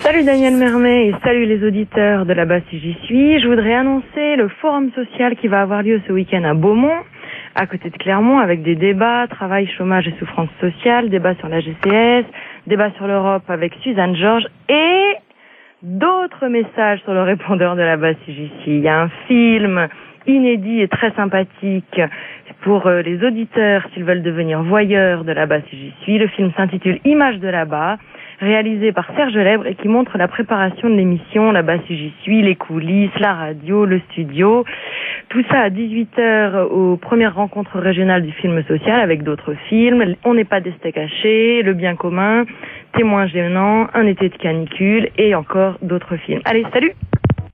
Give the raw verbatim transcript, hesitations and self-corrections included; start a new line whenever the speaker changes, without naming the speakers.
Salut Daniel Mermet et salut les auditeurs de là-bas si j'y suis. Je voudrais annoncer le forum social qui va avoir lieu ce week-end à Beaumont, à côté de Clermont, avec des débats, travail, chômage et souffrance sociale, débats sur la G C S, débats sur l'Europe avec Suzanne Georges et d'autres messages sur le répondeur de là-bas si j'y suis. Il y a un film inédit et très sympathique pour les auditeurs s'ils veulent devenir voyeurs de là-bas si j'y suis. Le film s'intitule Images de là-bas, réalisé par Serge Lèbre et qui montre la préparation de l'émission Là-bas si j'y suis, les coulisses, la radio, le studio. Tout ça à dix-huit heures aux premières rencontres régionales du film social avec d'autres films. On n'est pas des steaks hachés, Le bien commun, Témoins gênants, Un été de canicule et encore d'autres films. Allez, salut!